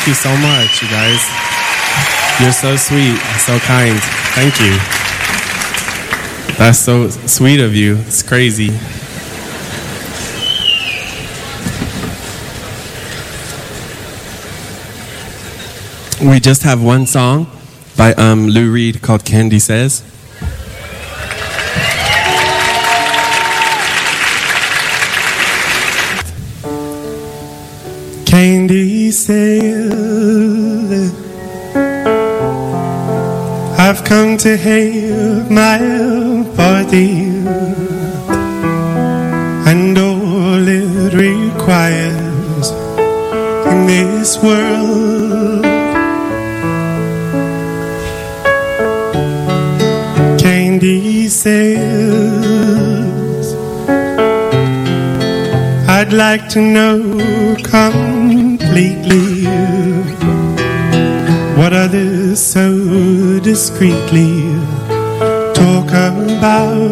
Thank you so much, you guys. You're so sweet, so kind. Thank you. That's so sweet of you. It's crazy. We just have one song by Lou Reed called Candy Says. Candy says, I've come to have my party, and all it requires in this world. Candy says, I'd like to know completely what others so discreetly talk about.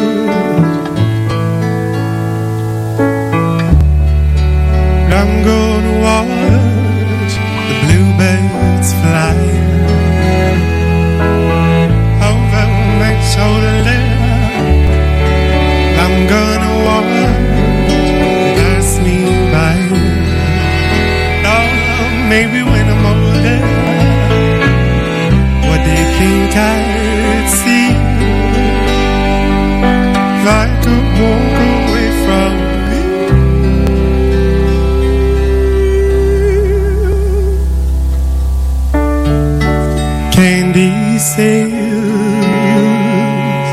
I'm gonna watch the bluebirds fly over my shoulder. I'm gonna watch pass me by. Oh, maybe when I'm older, what do you think I'd see if I could walk away from you? Candy says,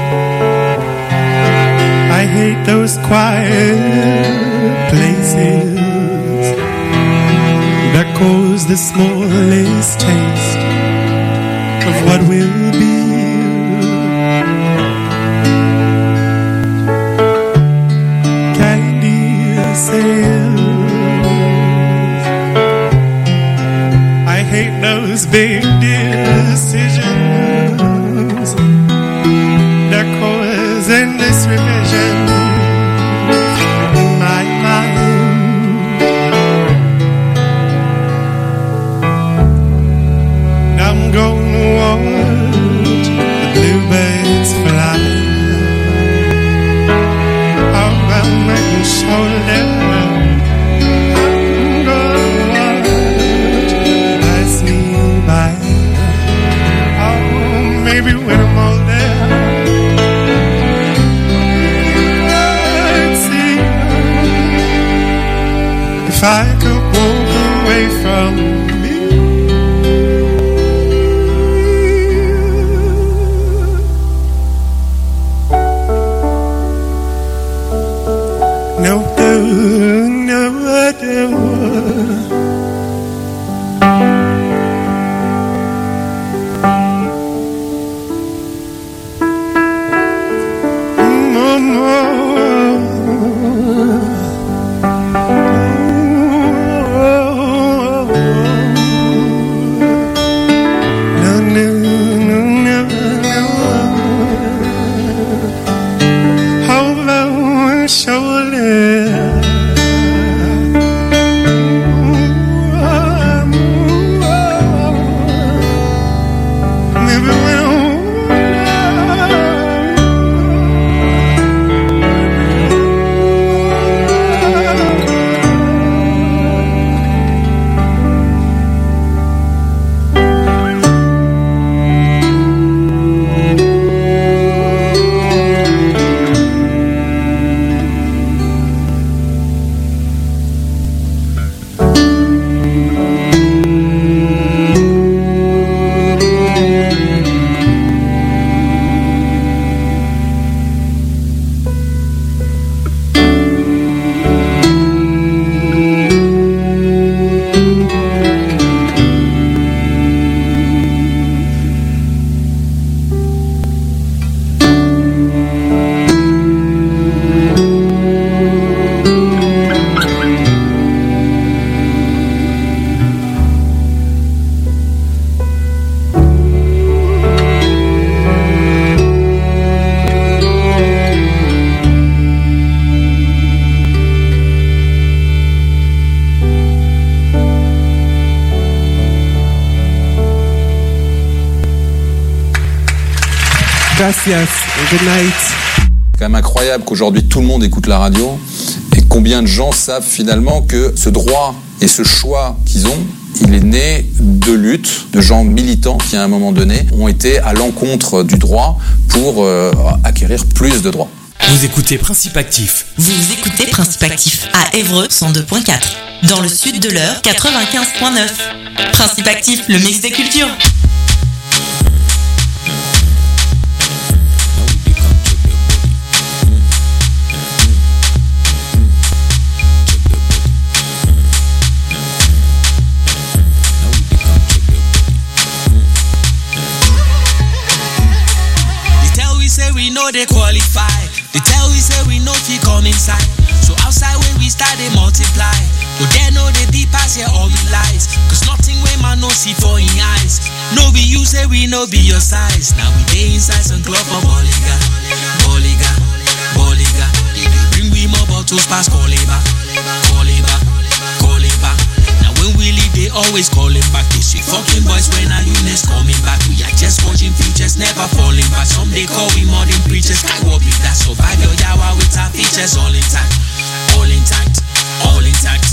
I hate those quiet places that cause the smallest taste of what will be. Candy says, I hate those big decisions that cause endless revision in my mind. I'm gonna watch the bluebirds fly over my shoulder. I'm gonna watch pass me by. Oh, maybe when I'm older, I'd see if I could walk away from me. No, no, no. Gracias. Good night. C'est quand même incroyable qu'aujourd'hui tout le monde écoute la radio et combien de gens savent finalement que ce droit et ce choix qu'ils ont, il est né de luttes, de gens militants qui à un moment donné ont été à l'encontre du droit pour acquérir plus de droits. Vous écoutez Principe Actif. Vous écoutez Principe Actif à Évreux 102.4. Dans le sud de l'Eure 95.9. Principe Actif, le mix des cultures. We know they qualify. They tell we say we know if you come inside. So outside when we start they multiply. But they know they deep pass here all the lies. Cause nothing when man no see for in eyes. No be you say we no be your size. Now we day inside some club for Boliga. Boliga, Boliga. Bring we more bottles past Koleba. Koleba, Koleba. Now when we leave they always calling back. They say fucking boys when our units coming back. We are just watching futures never falling back. Some they call we modern preachers. Skywalk with that survive your yawa with our features all intact. All intact, all intact.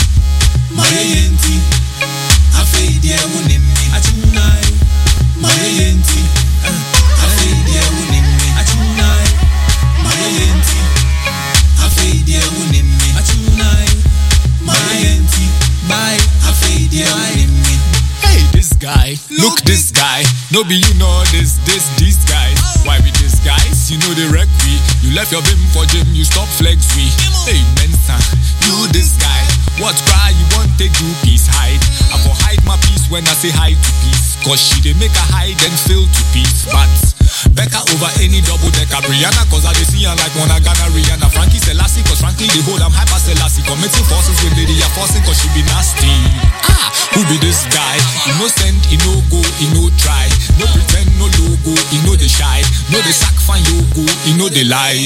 My yenti, I fade there winning me. I tonight. My yenti, I fade there winning me. I tonight. My yenti, I fade there winning me. I tonight. My yenti, bye. I fade there winning me. Hey, this guy, look this guy. No be you know these guys. Why with these guys? You know they wreck we. You left your bim for gym, you stop flex we. Hey Mensa, you this guy. What cry you want take do peace hide? I for hide my peace when I say hi to peace. Cause she they make a hide and fail to peace. But Becca over any double decker Brianna. Cause I they see her like one Ghana Rihanna. Frankie Selassie cause frankly they hold I'm hyper Selassie. Committing forces with lady are forcing cause she be nasty. Who be this guy? Innocent, he no go, he no try. No pretend, no logo, he no they shy. No they sack fan you go, he no they lie.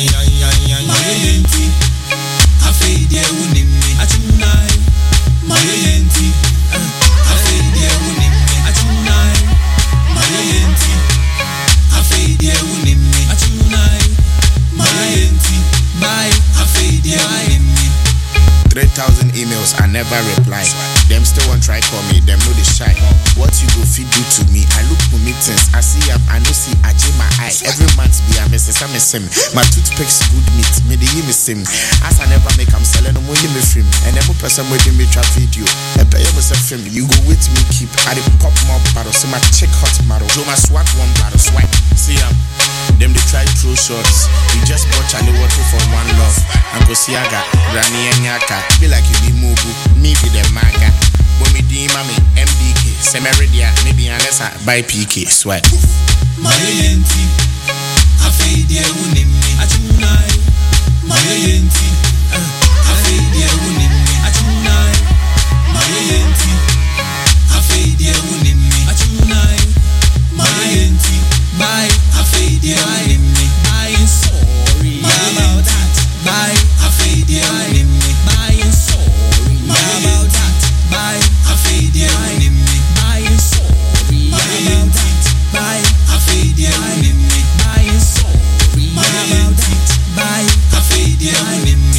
My yenti, I fade there winning me. I tonight. My yenti, I fade there winning me. I tonight. My yenti, I fade there winning me. I tonight. My yenti, bye. I fade there winning me. 3,000 emails, I never reply. Them still won't try call me, them know they shy. What you go feed do to me? I look for meetings, I see up, I know see I my eye. Every month be a mess, I'm a sim. My toothpicks good meat, me the me sim. As I never make, I'm selling them when you me film. And every person waiting me trap video. And pay us a film, you go with me keep. I the pop more bottle, so my check hot model. Joe my swat one bottle swipe. See them they try throw shots. We just bought Charlie Water for one love. Uncle Siaga, Granny and Yaka. Be like you be Mugu, me be the maga. Bomi D Mami, MDK, Semeridia, maybe unless I buy PK, sweat. My yenti, I fade there winning me. I tonight. My yenti, I fade there winning me. I tonight. My yenti, I fade there winning me. I tonight. My yenti, bye. I fade there winning me. I am sorry about that. Bye. I fade there winning me. I am sorry about that. Bye. I fade there winning me. I am sorry about that. Bye. I fade there winning me. I am sorry about that. Bye. I fade there winning me.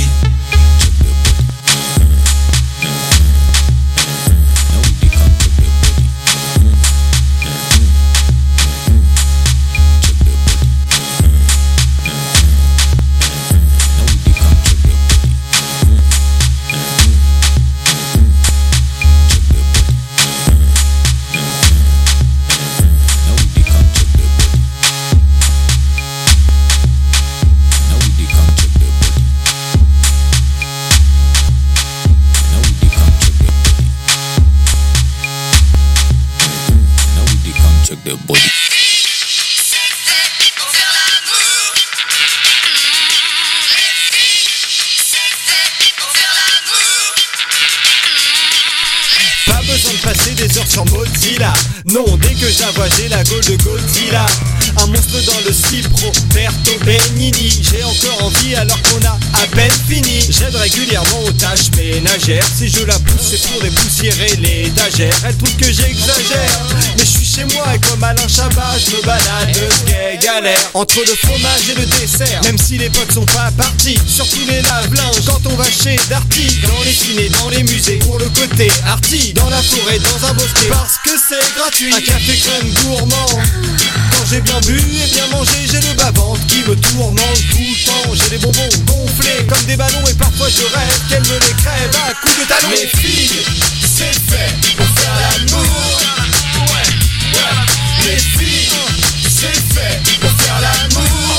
Non, dès que j'avoue j'ai la gaule de Godzilla. Un monstre dans le cipro, Berto Benigni. j'ai encore envie alors qu'on a à peine fini. J'aide régulièrement aux tâches ménagères. Si je la pousse c'est pour dépoussiérer l'étagère. Elle trouve que j'exagère, mais je suis chez moi et comme Alain Chabat je me balade de gay galère entre le fromage et le dessert. Même si les potes sont pas partis, surtout les lave-linges quand on va chez Darty. Dans les ciné, dans les musées, pour le côté arty. Dans la forêt, dans un bosquet, parce que c'est gratuit. Un café crème gourmand. Quand j'ai bien bu et bien mangé, j'ai le bas-ventre qui me tourmente tout le temps. J'ai des bonbons gonflés comme des ballons et parfois je rêve qu'elle me les crève à coups de talons. Les filles, c'est fait pour faire l'amour. Ouais, ouais. Les filles, c'est fait pour faire l'amour.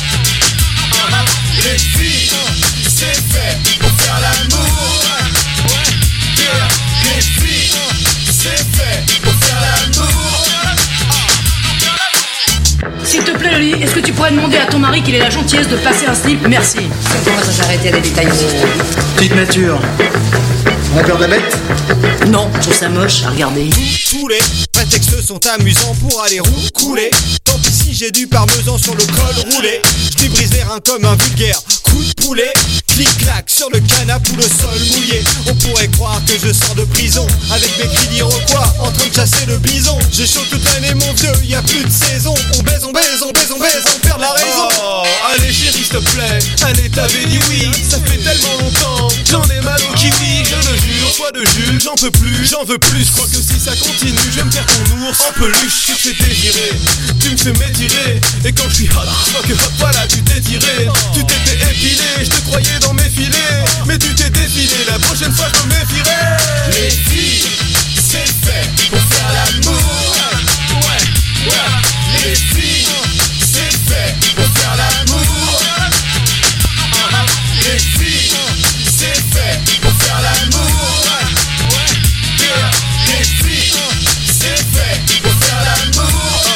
Les filles, c'est fait pour faire l'amour. Ouais, yeah. Les filles, c'est fait pour faire l'amour. S'il te plaît, Loli, est-ce que tu pourrais demander à ton mari qu'il ait la gentillesse de passer un slip? Merci. On va s'arrêter à des détails aussi. Petite nature. On a peur de la bête? Non, je trouve ça moche à regarder. Tous les prétextes sont amusants pour aller couler. Tant pis si j'ai du parmesan sur le col roulé. Je lui brise les reins comme un vulgaire coup de poulet. Clic-clac sur le canapé ou le sol mouillé. On pourrait croire que je sors de prison avec mes cris d'Iroquois en train de chasser le bison. J'ai chaud toute l'année mon vieux, y a plus de saison. On baise, on baise, on baise, on baise, on perd la raison. Oh, allez chérie s'il te plaît, allez t'avais dit oui. Ça fait tellement longtemps, j'en ai mal au kiwi. Je le jure, foi de Jules, j'en peux plus, j'en veux plus. Je crois que si ça continue, je vais me faire ton ours en peluche. Tu te fais désirer, tu me fais m'étirer. Et quand je suis hot, je vois que hop, voilà tu t'es tiré. Tu t'étais épilé, je te croyais dans mes filets. Mais tu t'es défilé, la prochaine fois je me méfierai. Les filles, c'est fait pour faire l'amour. Ouais, ouais. Les filles, c'est fait pour faire l'amour. Les filles, c'est fait pour faire l'amour. Ouais, yeah. Les filles, c'est fait pour faire l'amour.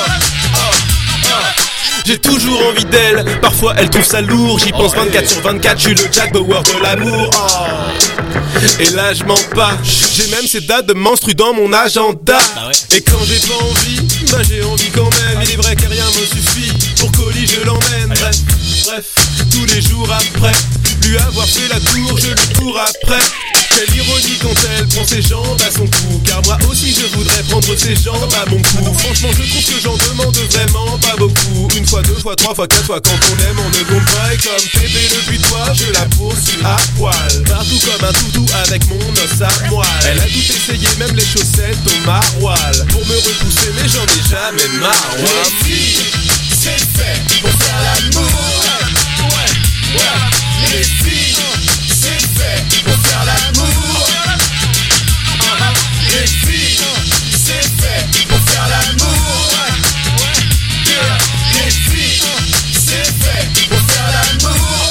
J'ai toujours envie d'elle, parfois elle trouve ça lourd. J'y pense 24/24, je suis le Jack Bauer de l'amour. Et là je mens pas, j'ai même ces dates de menstru dans mon agenda. Et quand j'ai pas envie, bah j'ai envie quand même. Il est vrai que rien me suffit, pour colis je l'emmène. Bref, tous les jours après lui avoir fait la tour, je lui cours après. Quelle ironie quand elle prend ses jambes à son cou. Car moi aussi je voudrais prendre ses jambes à mon cou. Franchement je trouve que j'en demande vraiment pas beaucoup. Une fois, deux fois, trois fois, quatre fois. Quand on aime on ne compte pas. Et comme bébé depuis toi je la poursuis à poil. Partout comme un toutou avec mon os à moelle. Elle a tout essayé, même les chaussettes au maroilles. Pour me repousser mais j'en ai jamais marre. Les filles, c'est fait pour faire l'amour. Ouais, ouais. Les filles, c'est fait pour faire l'amour. Les filles, c'est fait pour faire l'amour. Ouais, yeah. Les filles, c'est fait pour faire l'amour.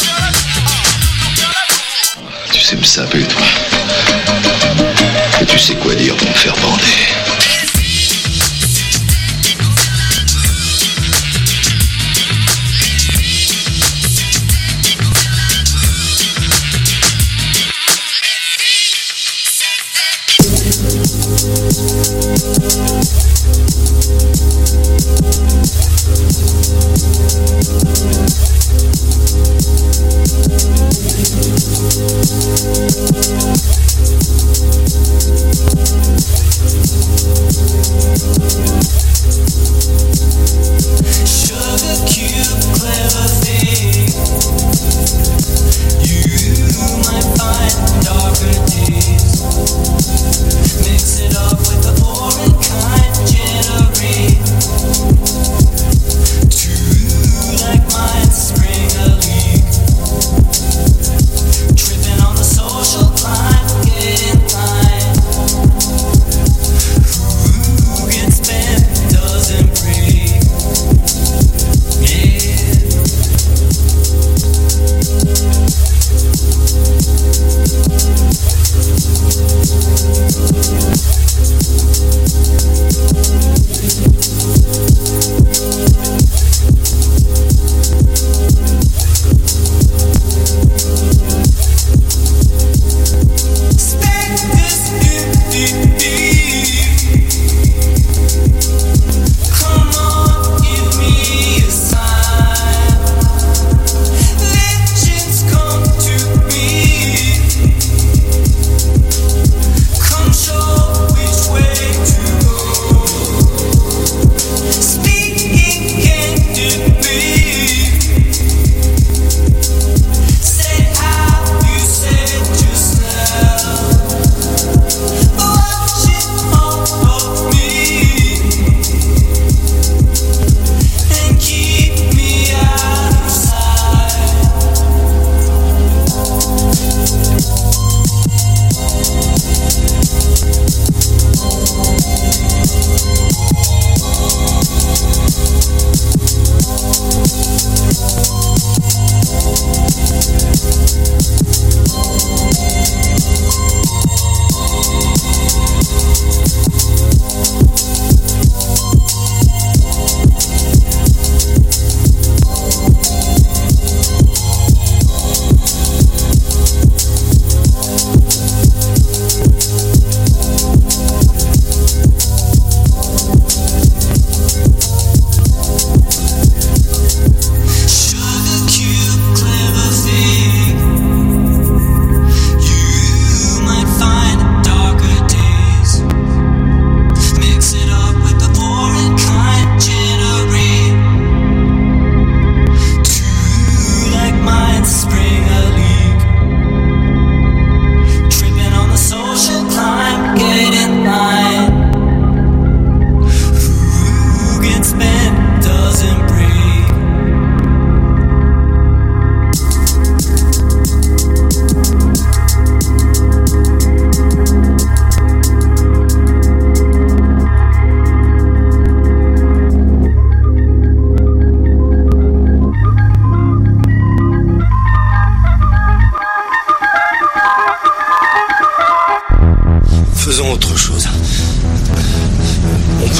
Tu sais me saper, toi. Et tu sais quoi dire pour me faire bander.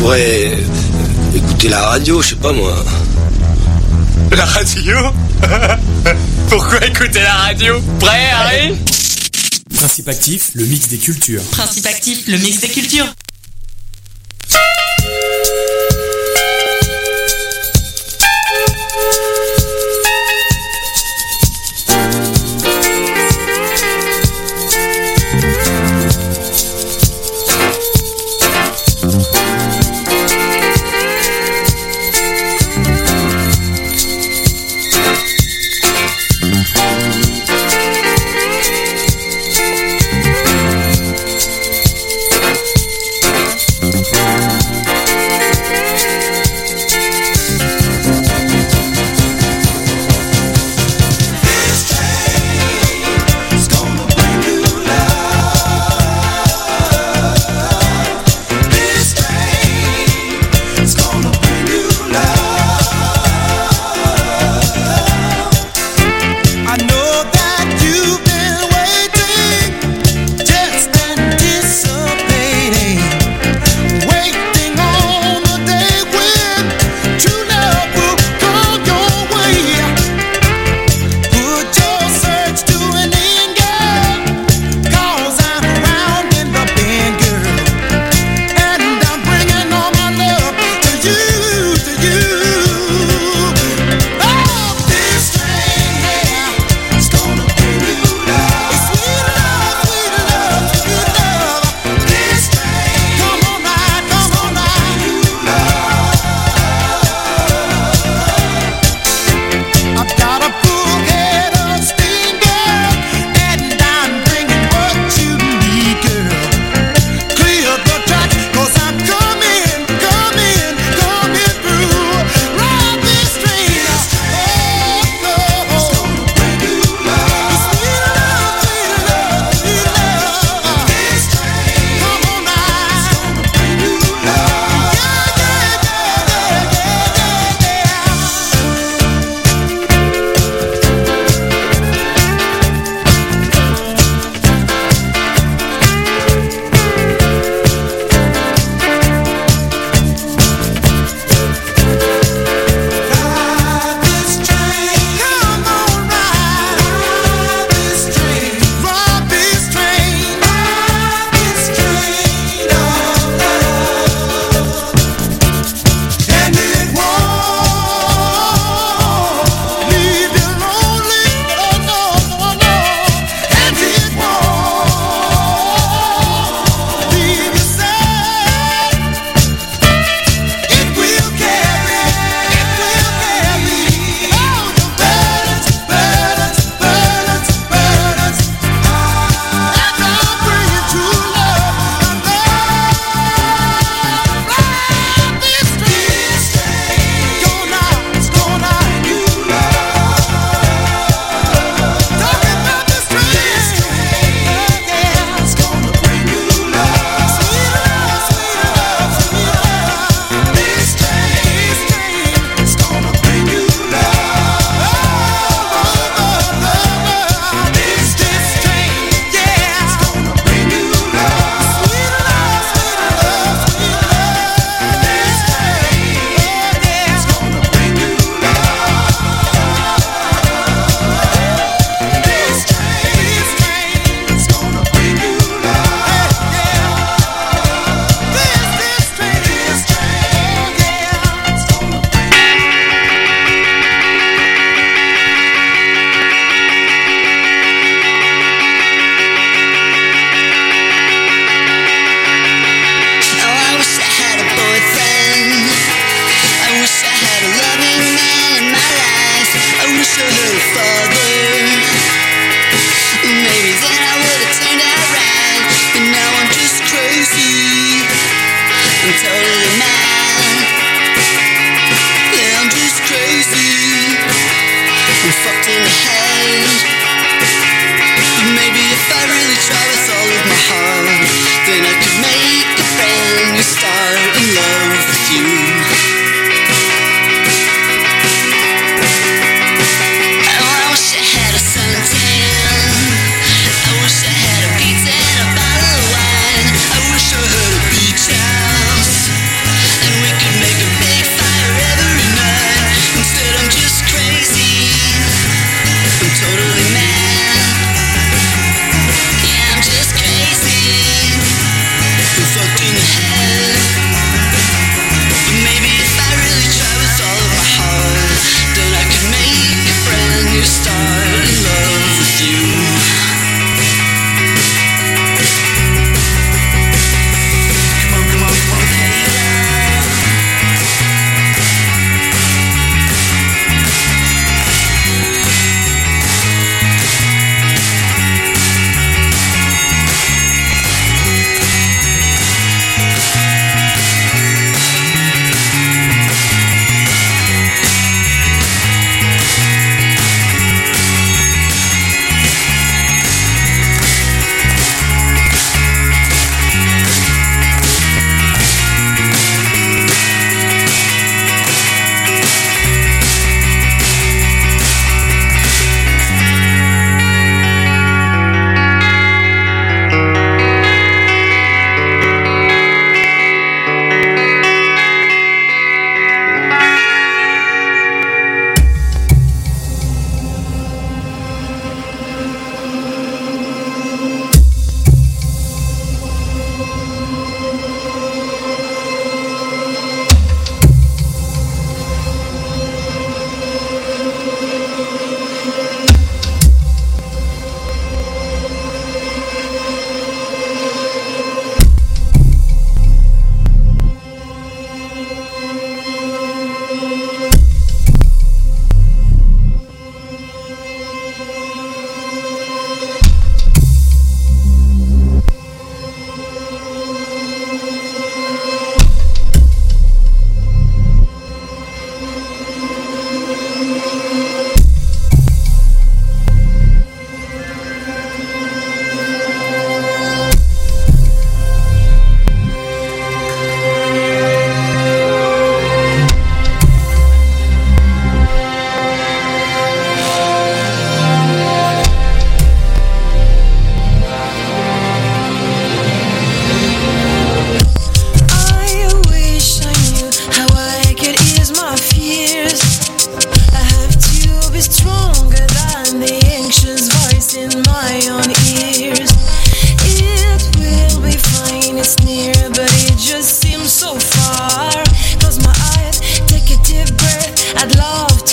pourrait écouter la radio, je sais pas moi. La radio? Pourquoi écouter la radio? Prêt, Harry? Principe actif, le mix des cultures. Principe actif, le mix des cultures.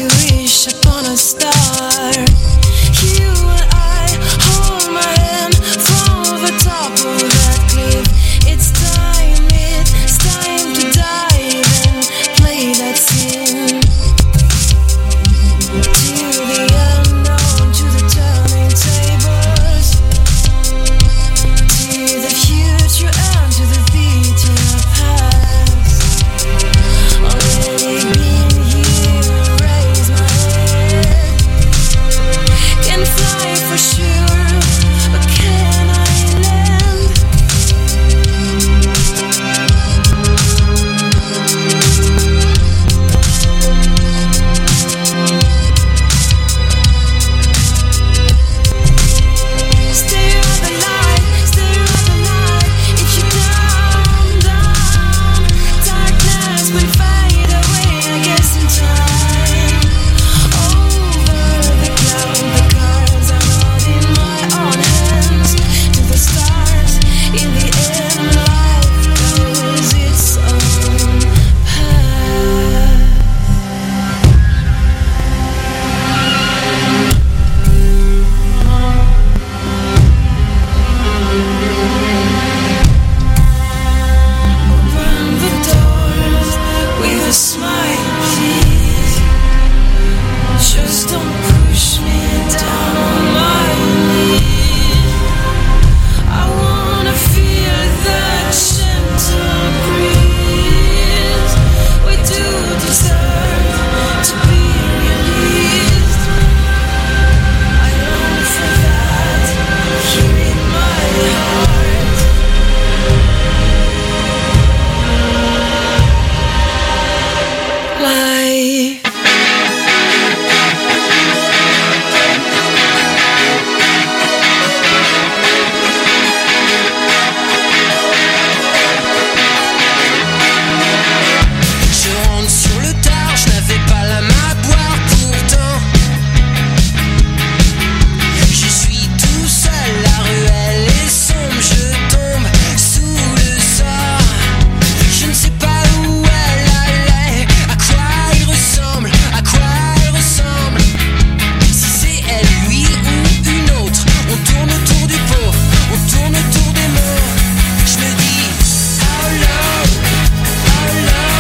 to wish upon a star.